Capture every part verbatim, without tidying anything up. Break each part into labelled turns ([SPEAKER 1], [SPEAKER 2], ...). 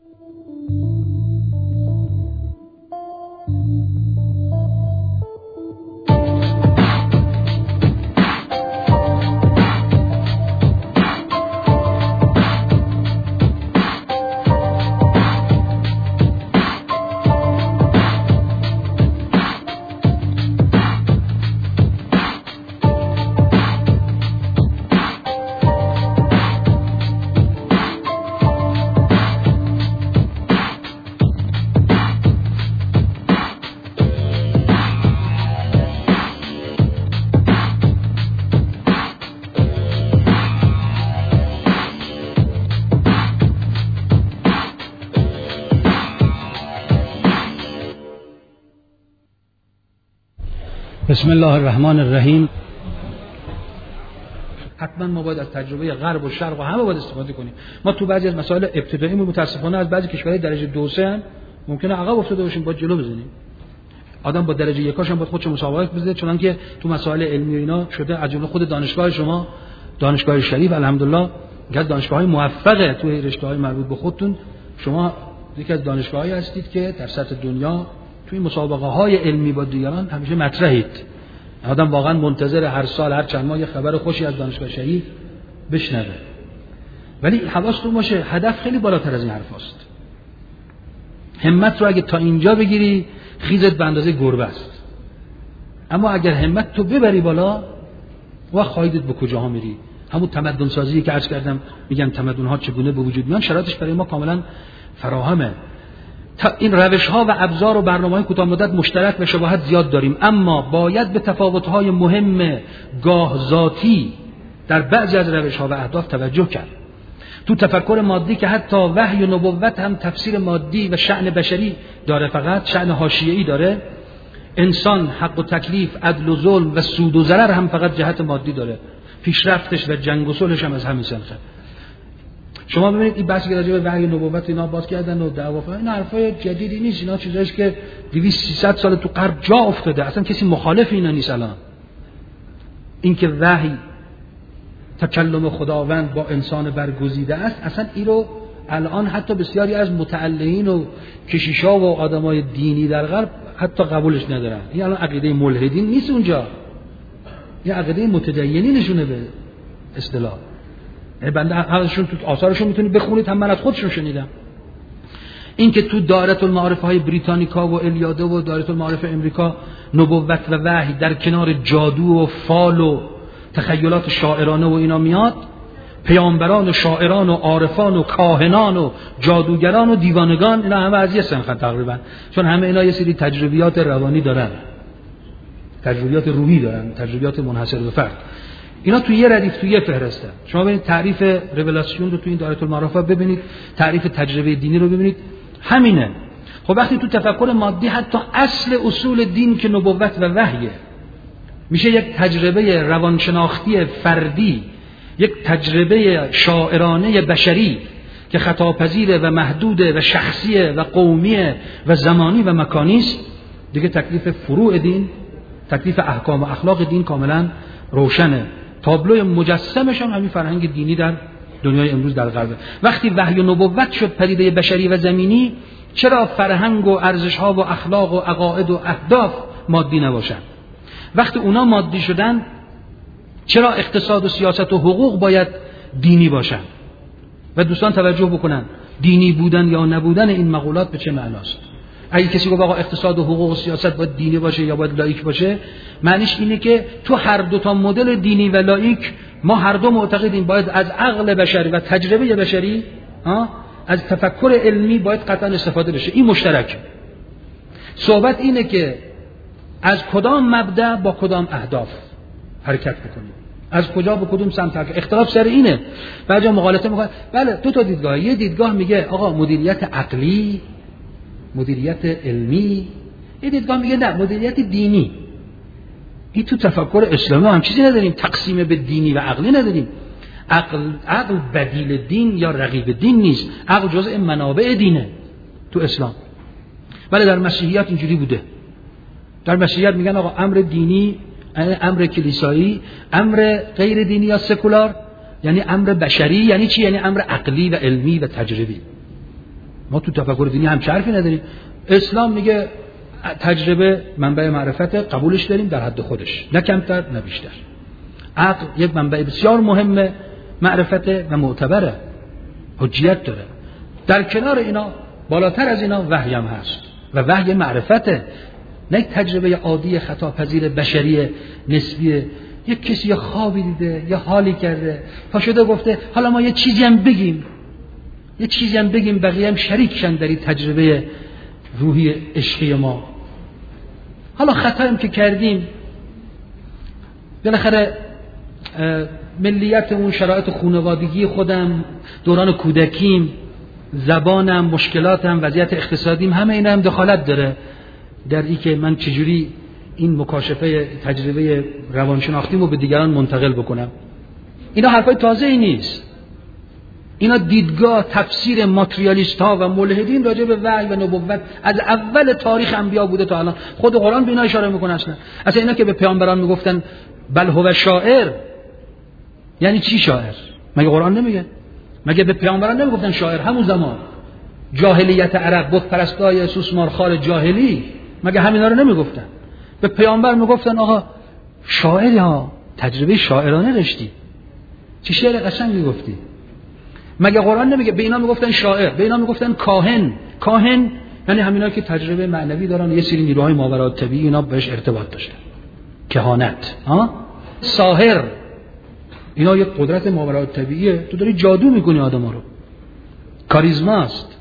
[SPEAKER 1] بسم الله الرحمن الرحیم. حتما ما باید از تجربه غرب و شرق و همه باید استفاده کنیم. ما تو بعضی از مسائل ابتدایی متاسفانه از بعضی کشورهای درجه دو سه هم ممکنه عقب افتاده باشیم، باید جلو بزنیم. آدم با درجه یکاش هم باید خودش مسابقه بده، چون که تو مسائل علمی و اینا شده، از جمله خود دانشگاه شما، دانشگاه شریف الحمدلله یک از دانشگاه‌های موفقه تو رشته‌های مربوط به خودتون. شما یکی از دانشگاه‌هایی هستید که در سطح دنیا توی مسابقه‌های علمی با دیگران همیشه مطرحید. آدم واقعا منتظر هر سال هر چند ماه یه خبر خوشی از دانشگاه شریف بشنوه. ولی حواستون باشه هدف خیلی بالاتر از این حرفاست. همت رو اگه تا اینجا بگیری خیزت به اندازه گربه است. اما اگر همت تو ببری بالا و خواهیدت به کجاها میری. همون تمدن سازی که عرض کردم، میگن تمدن ها چگونه به وجود میان، شرایطش برای ما کاملا فراهمه. این روش ها و ابزار و برنامه‌های کوتاه مدت مشترک و شباهت زیاد داریم، اما باید به تفاوت های مهم گاه ذاتی در بعضی از روش ها و اهداف توجه کرد. تو تفکر مادی که حتی وحی و نبوت هم تفسیر مادی و شأن بشری داره، فقط شأن حاشیه‌ای داره. انسان حق و تکلیف، عدل و ظلم و سود و ضرر هم فقط جهت مادی داره. پیشرفتش و جنگ و صلحش هم از همین سنخه. شما ببینید این بحثی که راجع به وحی و نبوت اینا باز کردن و دعوا، این حرفای جدیدی نیست، اینا چیزاییه که دویست سیصد سال تو غرب جا افتاده، اصلا کسی مخالف اینا نیست. الان اینکه وحی تکلم خداوند با انسان برگزیده است، اصلا این رو الان حتی بسیاری از متعلقین و کشیشا و آدمای دینی در غرب حتی قبولش ندارن. این الان عقیده ملحدین نیست اونجا، این عقیده متدینینشونه به اصطلاح. بنده هرشون تو آثارشون میتونید بخونید، هم من از خودشون شنیدم. این که تو دایره المعارف های بریتانیکا و الیاده و دایره المعارف امریکا نبوت و وحی در کنار جادو و فال و تخیلات شاعرانه و اینا میاد، پیامبران و شاعران و عارفان و کاهنان و جادوگران و دیوانگان اینا همه از یه سنخن تقریبا، چون همه اینا یه سری تجربیات روانی دارن، تجربیات روحی دارن، تجربیات منحصر به فرد. اینا توی یه ردیف، توی یه فهرسته. شما ببینید تعریف ریولاسیون رو تو این دایره المعارف ببینید، تعریف تجربه دینی رو ببینید، همینه. خب وقتی تو تفکر مادی حتی اصل اصول دین که نبوت و وحیه، میشه یک تجربه روانشناختی فردی، یک تجربه شاعرانه بشری که خطاپذیره و محدوده و شخصیه و قومیه و زمانی و مکانی است. دیگه تکلیف فروع دین، تکلیف احکام و اخلاق دین کاملا روشنه. تابلوی مجسمش هم همین فرهنگ دینی در دنیای امروز در غرب. وقتی وحی و نبوت شد پدیده بشری و زمینی، چرا فرهنگ و ارزش‌ها و اخلاق و عقاید و اهداف مادی نباشن؟ وقتی اونا مادی شدن، چرا اقتصاد و سیاست و حقوق باید دینی باشن؟ و دوستان توجه بکنن، دینی بودن یا نبودن این مقولات به چه معناست؟ اگه کسی گفت آقا اقتصاد و حقوق و سیاست باید دینی باشه یا باید لاییک باشه، معنیش اینه که تو هر دو تا مدل دینی و لاییک ما هر دو معتقدیم باید از عقل بشری و تجربه بشری، ها، از تفکر علمی باید قطعا استفاده بشه. این مشترک. صحبت اینه که از کدام مبدأ با کدام اهداف حرکت بکنیم، از کجا به کدوم سمت حرکت. اختلاف سر اینه. بعضیا مغالطه میکنن. بله دو تا دیدگاه. یه دیدگاه میگه آقا مدیریت عقلی، مدیریت علمی. یه دیدگاه میگه نه، مدیریت دینی. این تو تفکر اسلامی هم چیزی نداریم، تقسیم به دینی و عقلی نداریم. عقل عقل بدیل دین یا رقیب دین نیست، عقل جزء منابع دینه تو اسلام. ولی در مسیحیت اینجوری بوده. در مسیحیت میگن آقا امر دینی، امر کلیسایی، امر غیر دینی یا سکولار، یعنی امر بشری، یعنی چی؟ یعنی امر عقلی و علمی و تجربی. ما تو تفکر دینی هم حرفی نداریم. اسلام میگه تجربه منبع معرفت، قبولش داریم در حد خودش، نه کمتر نه بیشتر. عقل یک منبع بسیار مهمه، معرفت و معتبره، حجیت داره. در کنار اینا بالاتر از اینا وحی هم هست و وحی معرفته، نه یک تجربه عادی خطاپذیر بشری نسبیه. یک کسی یا خوابی دیده یا حالی کرده پا شده گفته حالا ما یه چیزی هم بگیم، یه چیزی هم بگیم بقیه هم شریک شن در این تجربه روحی عشقی ما. حالا خطاییم که کردیم، بالاخره ملیتمون، شرایط خانوادگی خودم، دوران کودکیم، زبانم، مشکلاتم، وضعیت اقتصادیم، همه اینا هم دخالت داره در این که من چجوری این مکاشفه تجربه روانشناختیمو به دیگران منتقل بکنم. اینا حرفای تازه ای نیست. اینا دیدگاه تفسیر ماتریالیست ها و ملحدین راجع به وحی و نبوت از اول تاریخ انبیا بوده تا الان. خود قرآن به اینا اشاره میکنه. اصلا اصلا اینا که به پیامبران میگفتن بل هو شاعر، یعنی چی شاعر؟ مگه قرآن نمیگه؟ مگه به پیامبران نمیگفتن شاعر؟ همون زمان جاهلیت عرب، بت پرستای سوسمارخال جاهلی، مگه همینا رو نمیگفتن؟ به پیامبر میگفتن آقا شاعری ها، تجربه شاعرانه داشتی، چی شعر قشنگی گفتی. مگه قرآن نمیگه؟ به اینا میگفتن شاعر، به اینا میگفتن کاهن. کاهن یعنی همینا که تجربه معنوی دارن، یه سری نیروهای ماورالطبیعی اینا بهش ارتباط داشتن، کهانت. ها ساحر، اینا یه قدرت ماورالطبیعیه، تو داری جادو میکنی آدما رو. کاریزماست،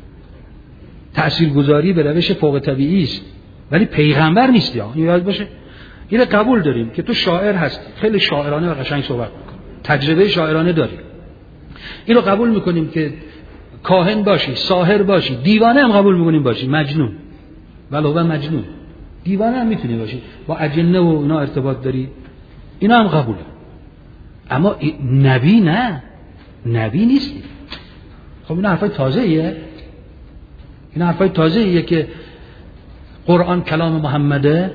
[SPEAKER 1] تاثیرگذاری به روش فوق طبیعی است، ولی پیغمبر نیستی. ها این یاد باشه. اینو قبول داریم که تو شاعر هستی، خیلی شاعرانه و قشنگ صحبت میکنی، تجربه شاعرانه داری. اینو قبول میکنیم که کاهن باشی، ساحر باشی، دیوانه هم قبول میکنیم باشی، مجنون، ولو و مجنون، دیوانه هم میتونی باشی، با اجنه و اینا ارتباط داری، اینا هم قبوله. اما نبی نه، نبی نیستی. خب این حرفای تازه ایه، این حرفای تازه ایه که قرآن کلام محمده.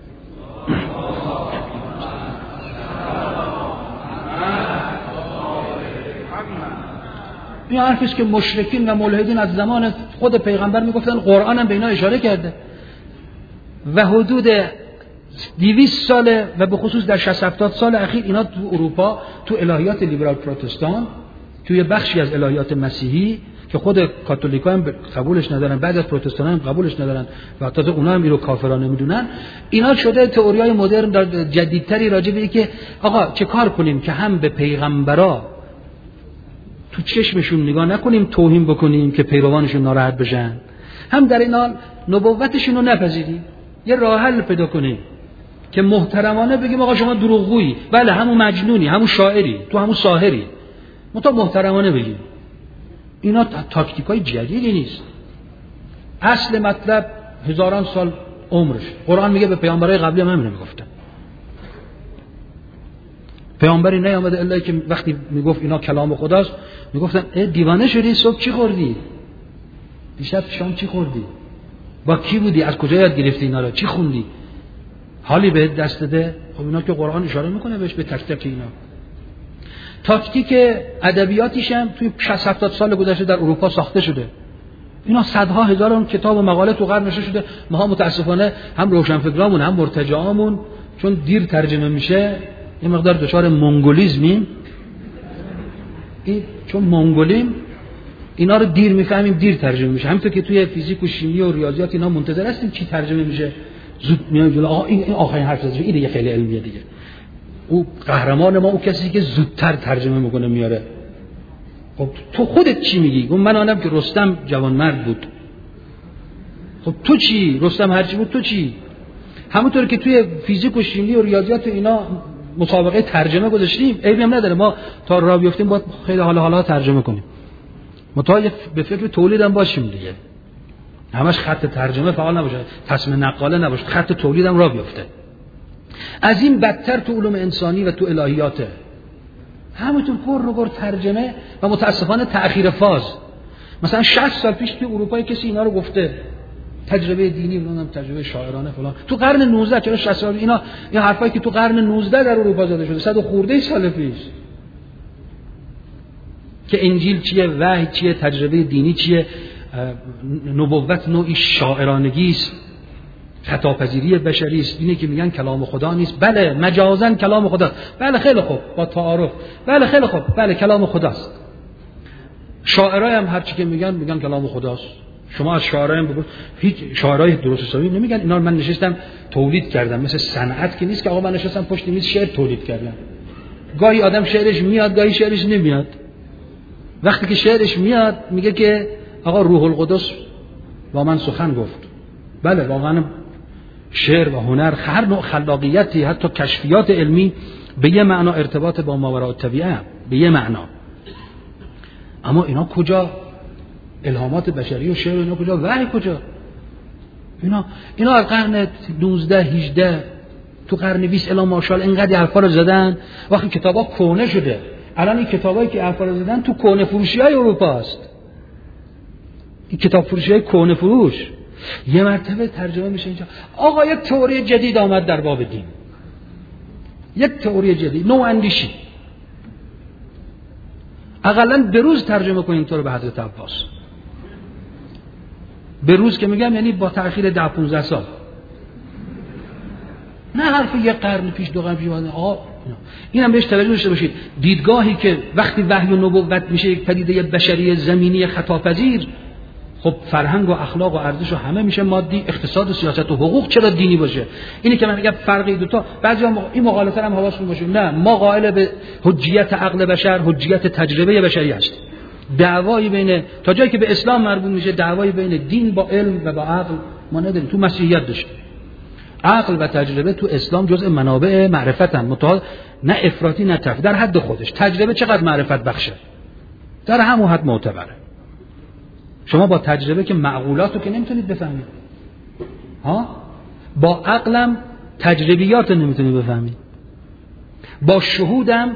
[SPEAKER 1] این حرفیست که مشرکین و ملحدین از زمان خود پیغمبر میگفتن، قرآن هم به اینا اشاره کرده و حدود دویست ساله و به خصوص در شصت هفتاد سال اخیر اینا تو اروپا، تو الهیات لیبرال پروتستان، توی بخشی از الهیات مسیحی که خود کاتولیکا هم قبولش ندارن، بعد از پروتستان هم قبولش ندارن و تازه اونا هم اینو کافرانه میدونن، اینا شده تئوریای مدرن در جدیدتری راجع به اینکه آقا چه کار کنیم که هم به پیغمبرا تو چشمشون نگاه نکنیم توهین بکنیم که پیروانشون ناراحت بشن، هم در این حال نبوتشون رو نپذیریم، یه راه حل پیدا کنیم که محترمانه بگیم آقا شما دروغگویی، بله همون مجنونی، همون شاعری، تو همون ساحری، متا محترمانه بگیم. اینا تاکتیکای جدیدی نیست. اصل مطلب هزاران سال عمرش. قرآن میگه به پیامبرای قبلی هم همین میگفتن. پیامبری نیامده الا که وقتی میگفت اینا کلام خداست میگفتن ای دیوانه شدی، صبح چی خوردی؟ دیشب شام چی خوردی؟ با کی بودی؟ از کجا یاد گرفتی اینا رو؟ چی خوندی؟ حالی بهت دست داده؟ خب اینا که قرآن اشاره میکنه بهش، به تک تک اینا. تاکتیک ادبیاتیش هم توی شصت هفتاد سال گذشته در اروپا ساخته شده. اینا صدها هزاران کتاب و مقاله تو غرب نوشته شده. ما متاسفانه هم روشنفکرامون هم مرتجعامون چون دیر ترجمه میشه یه مقدار دچار منگولیزمیم. این چون منگولیم اینا رو دیر میفهمیم، دیر ترجمه میشه. همونطور که توی فیزیک و شیمی و ریاضیات اینا منتظر هستیم چی ترجمه میشه، زود میاد جلو. آقا این آخرین حرف زده، این دیگه خیلی علمیه دیگه. او قهرمان ما او کسی که زودتر ترجمه میکنه میاره. خب تو خودت چی میگی؟ گفت من آنم که رستم جوانمرد بود. خب تو چی؟ رستم هرچی بود تو چی؟ همونطور که توی فیزیک و شیمی و ریاضیات و اینا مسابقه ترجمه گذاشتیم، عیبی هم نداره ما تا راه بیافتیم باید خیلی حالا حالا ترجمه کنیم. متأسف به فکر تولید هم باشیم دیگه. همش خط ترجمه فعال نباشه، تصمیم نقاله نباشه، خط تولید هم راه بیفته. از این بدتر تو علوم انسانی و تو الهیاته. همونطور پر رو پر ترجمه و متاسفانه تأخیر فاز. مثلا شصت سال پیش تو اروپا کسی اینا رو گفته، تجربه دینی، اونم تجربه شاعرانه فلان. تو قرن نوزده چرا شصت سال اینا این حرفایی که تو قرن نوزده در اروپا زده شده، صد و خورده سال پیش، که انجیل چیه، وحی چیه، تجربه دینی چیه، نبوت نوعی شاعرانگی است، خطاپذیری بشری است. اینه که میگن کلام خدا نیست. بله مجازن کلام خدا، بله خیلی خوب، با تعارف، بله خیلی خوب، بله کلام خداست. شاعرای هم هر چی که میگن میگن کلام خداست. شما از شاعرای هم بگو، هیچ شاعرای درست حسابی نمیگن اینا رو من نشستم تولید کردم. مثل صنعت که نیست که آقا من نشستم پشت میز شعر تولید کردم. گاهی آدم شعرش میاد، گاهی شعرش نمیاد. وقتی که شعرش میاد میگه که آقا روح القدس با من سخن گفت. بله واقعا شعر و هنر، هر نوع خلاقیتی، حتی کشفیات علمی به یه معنا ارتباط با ماوراء الطبیعه، به یه معنا. اما اینا کجا؟ الهامات بشری و شعر اینا کجا؟ وحی کجا؟ اینا اینا از قرن نوزده هجده تو قرن بیست الی ماشاءالله اینقدر حرفا رو زدن. وقتی کتابا کهنه شده، الان این کتابایی که حرفا رو زدن تو کهنه فروشی‌های اروپا است. این کتاب فروشی‌های کهنه فروش یه مرتبه ترجمه میشه اینجا آقا یک تئوری جدید آمد در باب دین، یک تئوری جدید، نو اندیشی. اقلا به روز ترجمه کنین تو رو به حضرت عباس. به روز که میگم یعنی با تأخیر ده پانزده سال، نه حرف یک قرن پیش، دو قرن پیش. آقا اینم بهش توجه داشته باشید. دیدگاهی که وقتی وحی و نبوت میشه یک پدیده بشری زمینی خطاپذیر، خب فرهنگ و اخلاق و ارزش و همه میشه مادی، اقتصاد و سیاست و حقوق چرا دینی باشه؟ اینی که من میگم فرقی دو تا، بعضیا این مقالطه هم حواستون باشه، نه ما قائل به حجیت عقل بشر، حجیت تجربه بشری هست. دعوایی بین، تا جایی که به اسلام مربوط میشه، دعوایی بین دین با علم و با عقل ما نداریم. تو مسیحیت داشت عقل و تجربه، تو اسلام جزء منابع معرفتن، متعال نه افراطی نه تفریطی، در حد خودش. تجربه چقدر معرفت بخشه، در همون حد معتبره. شما با تجربه که معقولات رو که نمیتونید بفهمید، ها، با عقلم تجربیات رو نمیتونید بفهمید، با شهودم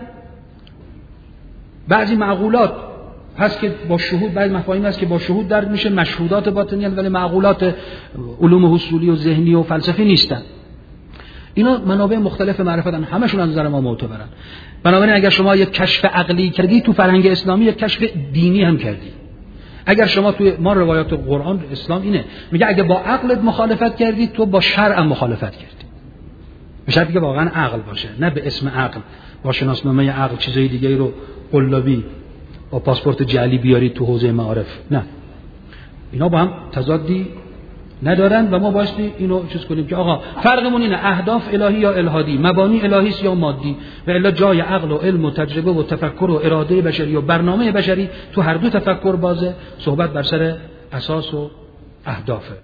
[SPEAKER 1] بعضی معقولات هست که با شهود، بعضی مفاهیم هست که با شهود درک میشه، مشهودات باطنی هست ولی معقولات علوم حصولی و ذهنی و فلسفی نیستن. اینا منابع مختلف معرفتن، همشون از نظر ما معتبرن. بنابراین اگر شما یک کشف عقلی کردی تو فرهنگ اسلامی، یک کشف دینی هم کردی. اگر شما توی ما روایات قرآن اسلام اینه میگه اگه با عقلت مخالفت کردی تو با شرع هم مخالفت کردی. به شرطی که واقعا عقل باشه، نه به اسم عقل با شناسنامه عقل چیزای دیگه رو قلابی با پاسپورت جعلی بیاری تو حوزه معارف. نه، اینا با هم تضادی ندارن و ما بایستی اینو چیز کنیم که آقا فرقمون اینه اهداف الهی یا الهادی، مبانی الهی است یا مادی، و الا جای عقل و علم و تجربه و تفکر و اراده بشری و برنامه بشری تو هر دو تفکر بازه. صحبت بر سر اساس و اهدافه.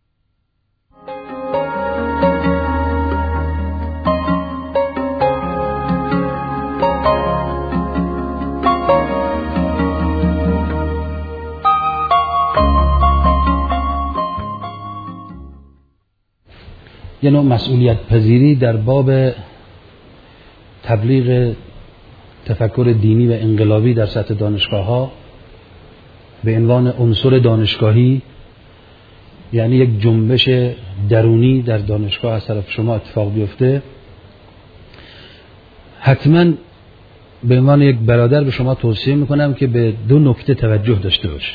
[SPEAKER 1] یه نوع مسئولیت پذیری در باب تبلیغ تفکر دینی و انقلابی در سطح دانشگاه ها به عنوان عنصر دانشگاهی، یعنی یک جنبش درونی در دانشگاه از طرف شما اتفاق بیفته، حتما به عنوان یک برادر به شما توصیه میکنم که به دو نکته توجه داشته باشه.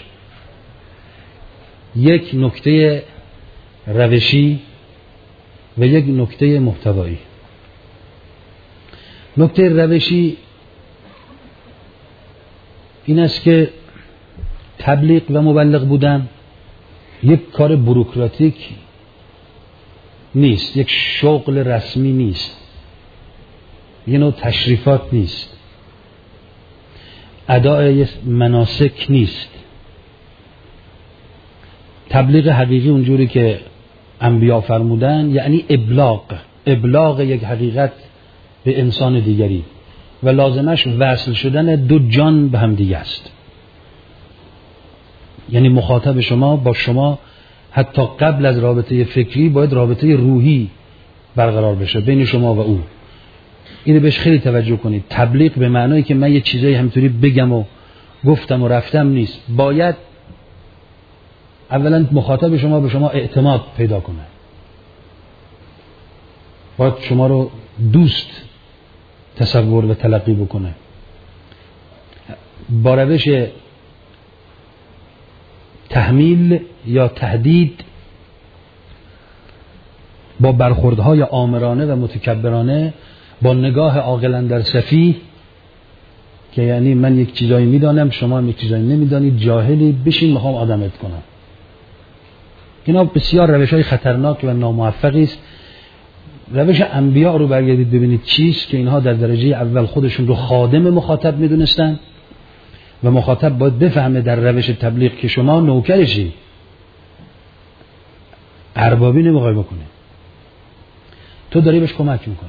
[SPEAKER 1] یک نکته روشی و یک نکته محتوایی. نکته روشی این است که تبلیغ و مبلغ بودن یک کار بوروکراتیک نیست، یک شغل رسمی نیست، یه نوع تشریفات نیست، ادای مناسک نیست. تبلیغ حقیقی اونجوری که انبیا فرمودن یعنی ابلاغ، ابلاغ یک حقیقت به انسان دیگری و لازمش وصل شدن دو جان به هم دیگه است. یعنی مخاطب شما با شما حتی قبل از رابطه فکری باید رابطه روحی برقرار بشه بین شما و او. اینو بهش خیلی توجه کنید. تبلیغ به معنایی که من یه چیزایی همینطوری بگم و گفتم و رفتم نیست. باید اولا مخاطب شما به شما اعتماد پیدا کنه، باید شما رو دوست تصور و تلقی بکنه. با روش تحمیل یا تهدید با برخوردهای آمرانه و متکبرانه، با نگاه عاقل اندر سفیه که یعنی من یک چیزایی میدانم شما هم یک چیزایی نمیدانید، جاهلی، بشین میخوام آدمت کنم. اینا بسیار روش‌های خطرناک و ناموفقی است. روش انبیاء رو برگردید ببینید چیست که اینها در درجه اول خودشون رو خادم مخاطب میدونستن و مخاطب باید بفهمه در روش تبلیغ که شما نوکرشی، اربابی نمیخوای بکنه، تو داری بهش کمک میکنه،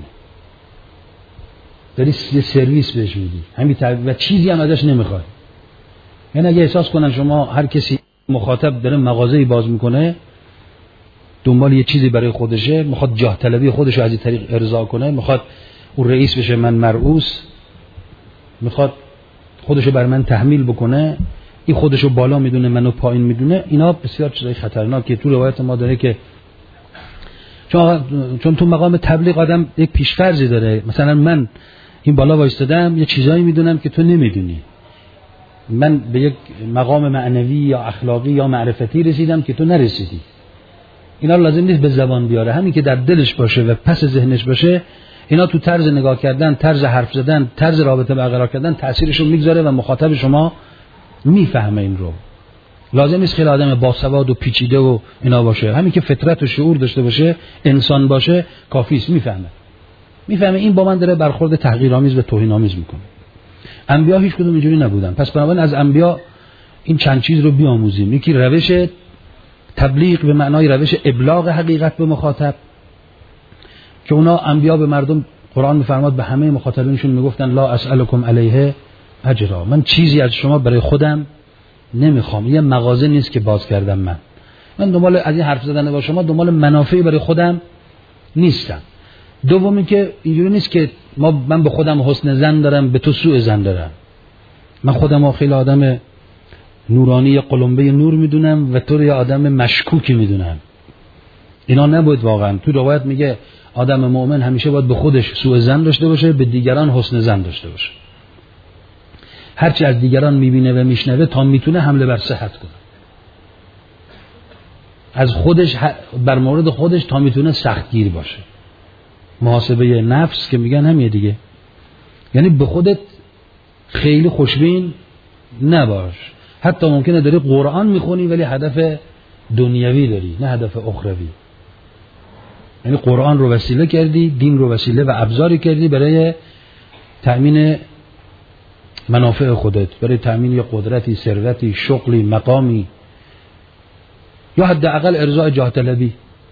[SPEAKER 1] داری یه سرویس بهش میدی همین و چیزی هم ازش نمیخوای. یعنی اگه احساس کنن شما هر کسی مخاطب داره مغازه‌ای باز میکنه دنبال یه چیزی برای خودشه، میخواد جاه طلبی خودشو از این طریق ارضا کنه، میخواد اون رئیس بشه من مرئوس، میخواد خودشو بر من تحمیل بکنه، این خودشو بالا میدونه منو پایین میدونه، اینا بسیار چیزای خطرناکه. تو روایت ما داره که چون چون تو مقام تبلیغ آدم یک پیش‌فرضی داره، مثلا من این بالا وایستادم یه چیزایی میدونم که تو نمیدونی، من به یک مقام معنوی یا اخلاقی یا معرفتی رسیدم که تو نرسیدی. اینا لازم نیست به زبان بیاره، همین که در دلش باشه و پس ذهنش باشه، اینا تو طرز نگاه کردن، طرز حرف زدن، طرز رابطه برقرار کردن تأثیرشو میگذاره و مخاطب شما میفهمه این رو. لازم نیست خیلی آدم باسواد و پیچیده و اینا باشه، همین که فطرت و شعور داشته باشه، انسان باشه کافی است، میفهمه میفهمه این با من داره برخورد تحقیرآمیز و توهین‌آمیز میکنه. انبیا هیچ کدوم اینجوری نبودن، پس بنابراین از انبیا این چند چیز رو بیاموزیم. یکی روش تبلیغ به معنای روش ابلاغ حقیقت به مخاطب که اونا انبیا به مردم، قرآن میفرماد به همه مخاطبینشون میگفتن لا اسألکم علیه اجرا، من چیزی از شما برای خودم نمیخوام، یه مغازه نیست که باز کردم، من من دنبال از این حرف زدن با شما دنبال منافعی برای خودم نیستم. دومی که اینجوری نیست که ما من به خودم حسن ظن دارم به تو سوء ظن دارم، من خودم خیلی آدم نورانی قلمبه نور میدونم و تو یه آدم مشکوکی میدونم. اینا نباید واقعا. تو روایت میگه آدم مؤمن همیشه باید به خودش سوء ظن داشته باشه، به دیگران حسن ظن داشته باشه. هرچی از دیگران میبینه و میشنوه تا میتونه حمله بر صحت کنه، از خودش بر مورد خودش تا میتونه سختگیر باشه. محاسبه نفس که میگن همین دیگه، یعنی به خودت خیلی خوشبین نباش. حتی ممکنه داری قرآن میخونی ولی هدف دنیوی داری نه هدف اخروی. یعنی قرآن رو وسیله کردی، دین رو وسیله و ابزاری کردی برای تأمین منافع خودت، برای تأمین یه قدرتی، ثروتی، شغلی، مقامی، یا حداقل ارضاء جاه طلبی.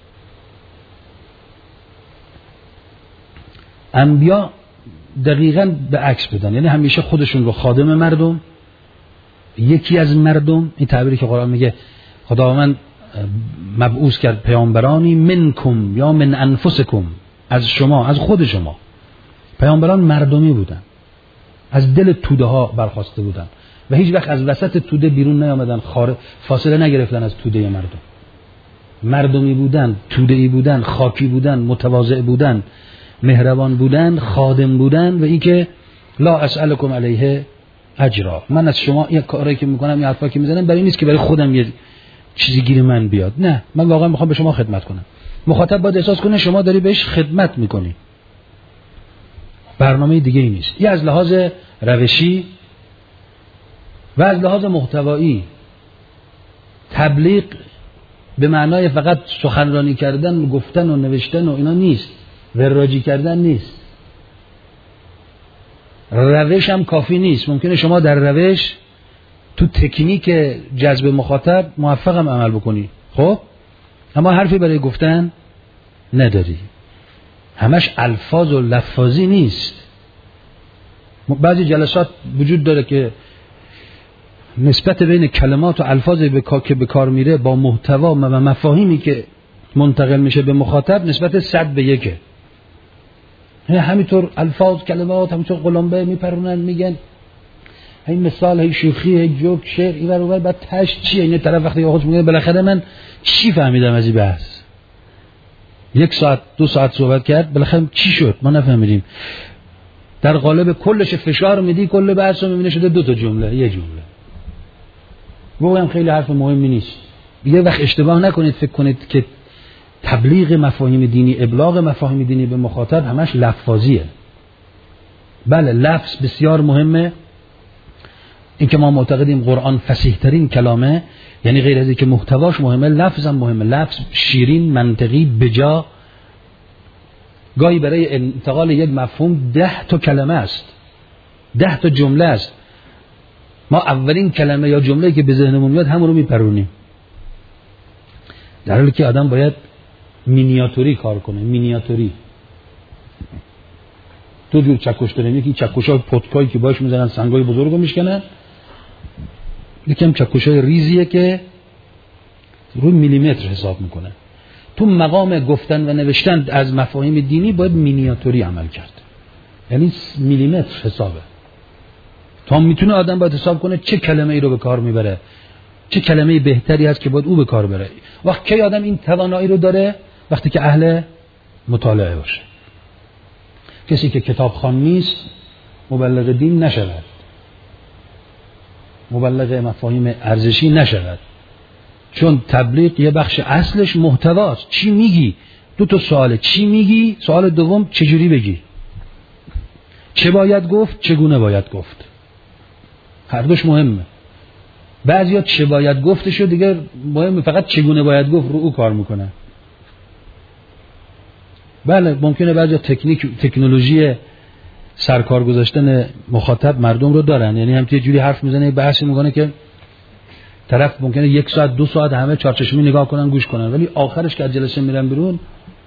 [SPEAKER 1] انبیا دقیقاً به عکس بدن، یعنی همیشه خودشون رو خادم مردم، یکی از مردم، این تعبیری که قرآن میگه خداوند مبعوث کرد پیامبرانی منکم یا من انفسکم، از شما، از خود شما. پیامبران مردمی بودن، از دل توده ها برخواسته بودن و هیچ وقت از وسط توده بیرون نیامدن، فاصله نگرفتن از توده مردم. مردمی بودن، توده‌ای بودن، خاکی بودن، متواضع بودن، مهربان بودن، خادم بودن و این که لا اسألکم علیه اجرا، من از شما این کاری که میکنم، این حرفا که میزنم برای نیست که برای خودم یه چیزی گیر من بیاد، نه، من واقعا میخوام به شما خدمت کنم. مخاطب باید احساس کنه شما داری بهش خدمت میکنی، برنامه دیگه ای نیست. یه از لحاظ روشی و از لحاظ محتوایی تبلیغ به معنای فقط سخنرانی کردن و گفتن و نوشتن و اینا نیست، وراجی کردن نیست، روش هم کافی نیست. ممکنه شما در روش تو تکنیک جذب مخاطب موفق هم عمل بکنی، خب اما حرفی برای گفتن نداری، همش الفاظ و لفاظی نیست. بعضی جلسات وجود داره که نسبت بین کلمات و الفاظی که به کار میره با محتوا و مفاهیمی که منتقل میشه به مخاطب نسبت صد به یکه. همینطور الفاظ کلمات همینطور قلمبه میپرونن، میگن این مثال، هی شوخی، هی جوک، شعر، این ور بعد تاش چیه؟ این طرف وقتی خودش میگه بالاخره من چی فهمیدم از این بحث؟ یک ساعت دو ساعت صحبت کرد، بالاخره چی شد؟ ما نفهمیدیم. در قالب کلش فشار میدی، کل بحث رو میبینه شده دو تا جمله، یه جمله. واقعا خیلی حرف مهمی نیست. یه وقت اشتباه نکنید فکر کنید که تبلیغ مفاهیم دینی، ابلاغ مفاهیم دینی به مخاطب همش لفظیه. بله لفظ بسیار مهمه، این که ما معتقدیم قرآن فصیح ترین کلامه، یعنی غیر از این که محتواش مهمه، لفظ هم مهمه. لفظ شیرین، منطقی، بجا. گاهی برای انتقال یک مفهوم ده تا کلمه است، ده تا جمله است. ما اولین کلمه یا جمله که به ذهنمون میاد همون رو میپرونیم، در حالی که آدم باید مینیاتوری کار کنه. مینیاتوری دو جور چکش داریم، یکی چکش‌های پتکایی که باش میزنن سنگای بزرگو میشکنن، یکی هم چکش‌های ریزیه که روی میلیمتر حساب میکنه. تو مقام گفتن و نوشتن از مفاهیم دینی باید مینیاتوری عمل کرد، یعنی میلیمتر حسابه. تا میتونه آدم باید حساب کنه چه کلمه ای رو به کار میبره، چه کلمه بهتری هست که باید او به کار بره. وقت که آدم این توانایی رو داره؟ وقتی که اهل مطالعه باشه. کسی که کتابخوان نیست مبلغ دین نشود، مبلغ مفاهیم ارزشی نشود، چون تبلیغ یه بخش اصلش محتواست. چی میگی؟ دو تا سواله، چی میگی؟ سوال دوم چجوری بگی؟ چه باید گفت؟ چگونه باید گفت؟ هر دوش مهمه. بعضیا چه باید گفتشو دیگه مهمه، فقط چگونه باید گفت رو او کار میکنه. بله ممکنه بعضیا تکنیک تکنولوژی سرکار گذاشتن مخاطب مردم رو دارن، یعنی هم یه جوری حرف میزنه، بحثی میکنه که طرف ممکنه یک ساعت دو ساعت همه چارچشمی نگاه کنن گوش کنن، ولی آخرش که از جلسه میرن بیرون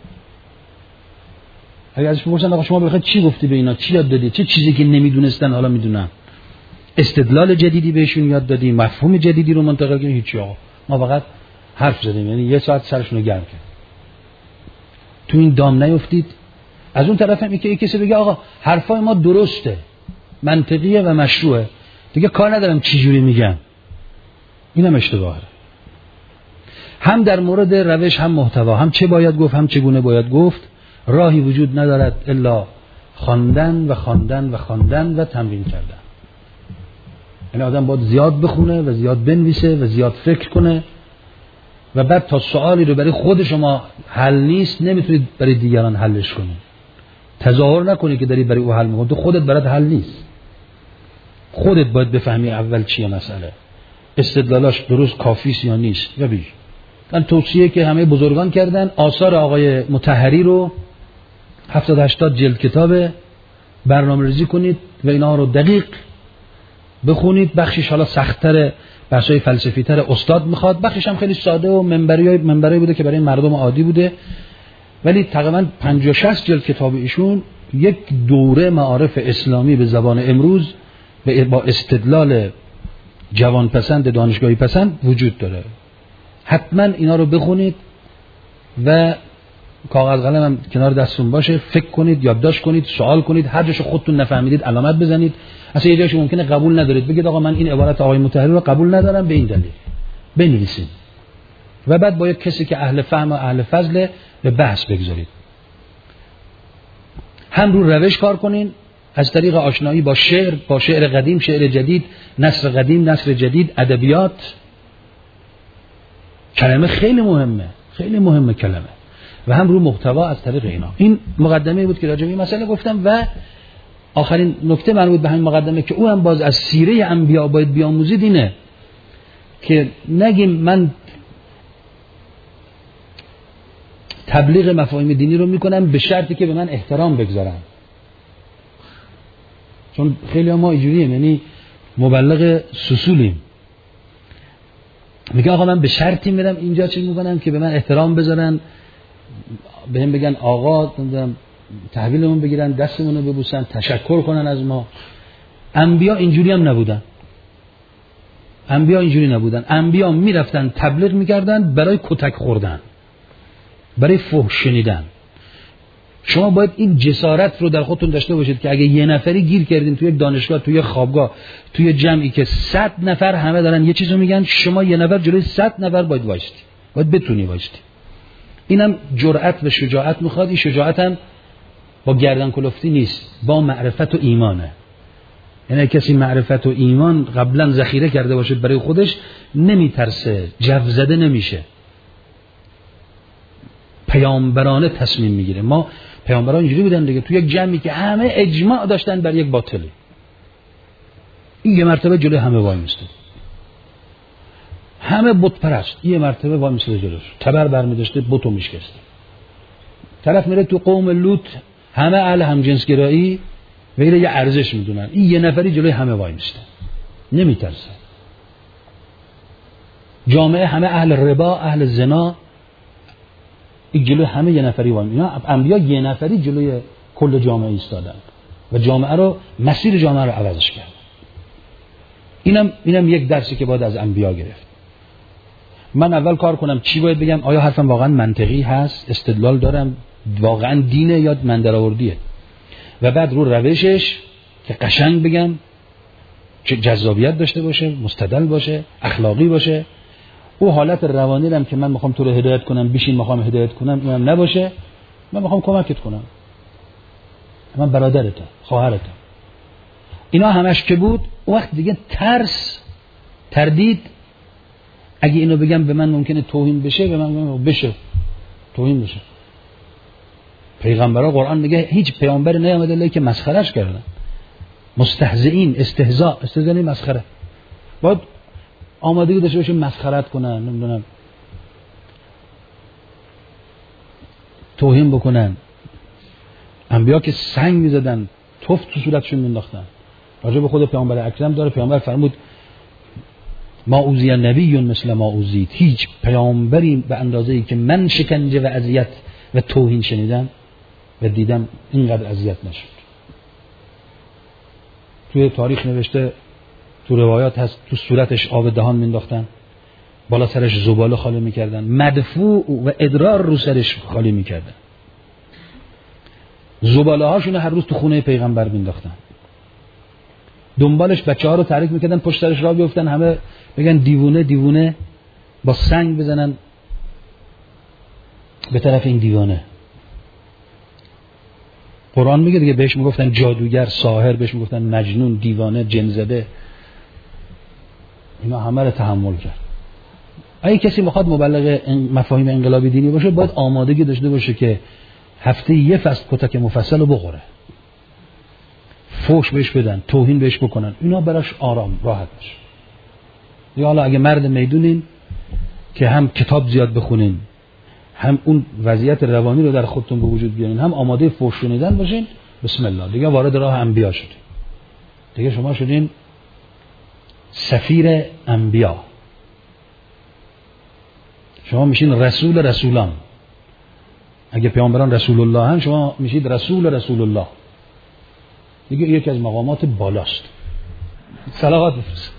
[SPEAKER 1] اگه ازش بپرسن آقا شما بخاطر چی گفتی به اینا، چی یاد دادی، چه چیزی که نمیدونستن حالا میدونن، استدلال جدیدی بهشون یاد دادی، مفهوم جدیدی رو منتقل کردی؟ هیچی آقا، ما فقط حرف زدیم، یعنی یه ساعت سرشون رو گرم کرد. تو این دام نیفتید. از اون طرف هم این که کسی بگه آقا حرفای ما درسته، منطقیه و مشروعه، دیگه کار ندارم چی جوری میگم، اینم اشتباهه. هم در مورد روش، هم محتوا، هم چه باید گفت، هم چگونه باید گفت، راهی وجود ندارد الا خواندن و خواندن و خواندن و تمرین کردن. یعنی آدم باید زیاد بخونه و زیاد بنویسه و زیاد فکر کنه و بعد تا سوالی رو برای خود شما حل نیست نمیتونید برای دیگران حلش کنید. تظاهر نکنی که داری برای او حل میکنی، تو خودت برات حل نیست. خودت باید بفهمی اول چیه مسئله، استدلالاش درست کافیست یا نیست. یا بیش من توصیه که همه بزرگان کردن، آثار آقای مطهری رو هفتاد هشتاد جلد کتابه برنامه‌ریزی کنید و اینا رو دقیق بخونید. بخشش حالا سخت‌تر، بحث‌های فلسفی‌تر استاد میخواد، بخشش هم خیلی ساده و منبری منبری بوده که برای مردم عادی بوده، ولی تقریبا پنجاه شصت جلد کتاب ایشون یک دوره معارف اسلامی به زبان امروز با استدلال جوان پسند دانشگاهی پسند وجود داره. حتما اینا رو بخونید و کاغذ قلم هم کنار دستتون باشه، فکر کنید، یادداشت کنید، سوال کنید، هر جاشو خودتون نفهمیدید علامت بزنید. اصلا یه جاشو ممکنه قبول ندارید، بگید آقا من این عبارت آقای مطهری رو قبول ندارم به این دلیل، بنویسید و بعد با یک کسی که اهل فهم و اهل فضل به بحث بگذارید. هم رو روش کار کنین از طریق آشنایی با شعر، با شعر قدیم، شعر جدید، نثر قدیم، نثر جدید، ادبیات. کلمه خیلی مهمه، خیلی مهمه کلمه. و هم رو محتوا از طریق اینا. این مقدمه بود که راجع به این مسئله گفتم و آخرین نکته مربوط به همین مقدمه که او هم باز از سیره انبیا باید بیاموزید اینه که نگیم من تبلیغ مفاهیم دینی رو میکنم به شرطی که به من احترام بگذارن، چون خیلی ما اینجوریه، یعنی مبلغ سسولیم، میگه آقا من به شرطی میرم اینجا چی میکنم که به من احترام بذارن، بهم بگن آقا، تحویلمون بگیرن، دستمون رو ببوسن، تشکر کنن از ما. انبیا اینجوری هم نبودن. انبیا اینجوری نبودن. انبیا میرفتن تبلیغ میکردن برای کتک خوردن، برای فحش شنیدن. شما باید این جسارت رو در خودتون داشته باشید که اگه یه نفری گیر کردین توی یک دانشگاه، توی یک خوابگاه، توی جمعی که صد نفر همه دارن یه چیزو میگن، شما یه نفر جلوی صد نفر باید وایستی، باید بتونی وایستی. اینم جرأت و شجاعت میخواد. این شجاعت هم با گردن کلفتی نیست، با معرفت و ایمانه. یعنی کسی معرفت و ایمان قبلا ذخیره کرده باشه برای خودش نمیترسه، جو زده نمیشه، پیامبرانه تصمیم میگیره. ما پیامبران اینجوری بودن دیگه، تو یک جمعی که همه اجماع داشتن بر یک باطلی، این یه مرتبه جلوی همه وای میسته، همه بت پرست، یه مرتبه وای میسته جلوش، تبر برمی‌داشته بتو میشکسته. طرف میره تو قوم لوط، همه اهل همجنسگرایی و اینو یه ارزش میدونن، این یه نفری جلوی همه وای میسته، نمیترسه. جامعه همه اهل ربا، اهل زنا، این جلوی همه یه نفری وای میسته. انبیا یه نفری جلوی کل جامعه ایستادن و جامعه رو، مسیر جامعه رو عوضش کرد. اینم اینم یک درسی که باید از انبیا گرفت. من اول کار کنم چی باید بگم، آیا حرفم واقعا منطقی هست، استدلال دارم، واقعا دینه یا من درآوردیه، و بعد رو روشش که قشنگ بگم، که جذابیت داشته باشه، مستدل باشه، اخلاقی باشه. او حالت روانی هم که من میخوام تو رو هدایت کنم، بیشین میخوام هدایت کنم، اینم نباشه. من میخوام کمکت کنم، من برادرتم، خواهرتم. اینا همش که بود، وقت دیگه ترس، تردید، اگه اینو بگم به من ممکنه توهین بشه، به من بگم بشه توهین بشه. پیغمبرها قرآن میگه هیچ پیامبر نیامده الا که مسخرهش کردن. مستهزئین، استهزاء، استهزاء نه مسخره. باید آمادگی داشته باشه مسخرت کنن، نمیدونم توهین بکنن. انبیا که سنگ میزدن، توف تو صورتشون مینداختن. راجع به خود پیامبر اکرم داره، پیامبر فرمود ما اوذی نبی مثل ما اوذیت، هیچ پیامبری به اندازه‌ای که من شکنجه و اذیت و توهین شنیدم و دیدم اینقدر اذیت نشد. توی تاریخ نوشته، تو روایات هست، تو صورتش آب دهان مینداختن، بالا سرش زباله خالی میکردن، مدفوع و ادرار رو سرش خالی میکردن، زباله هاشون هر روز تو خونه پیغمبر مینداختن. دنبالش بچه ها رو تحریک میکردن پشت سرش راه بیفتن، همه بگن دیوونه دیوونه، با سنگ بزنن به طرف این دیوانه. قرآن میگه دیگه بهش میگفتن جادوگر، ساحر، بهش میگفتن مجنون، دیوانه، جن‌زده. اینا همه رو تحمل کرد. اگه کسی میخواد مبلغ مفاهیم انقلابی دینی باشه، باید آمادگی داشته باشه که هفته یه فصل کتک مفصل رو بخوره، فوش بهش بدن، توهین بهش بکنن، اینا براش آرام راحت باشه. یا حالا اگه مرد میدونین که هم کتاب زیاد بخونین، هم اون وضعیت روانی رو در خودتون به وجود بیارین، هم آماده فوش شنیدن باشین، بسم الله، دیگه وارد راه انبیا شدین. دیگه شما شدین سفیر انبیا، شما میشین رسول رسولان. اگه پیامبران رسول الله هن، شما میشید رسول رسول الله. دیگه یکی از مقامات بالاست. صلوات بفرست.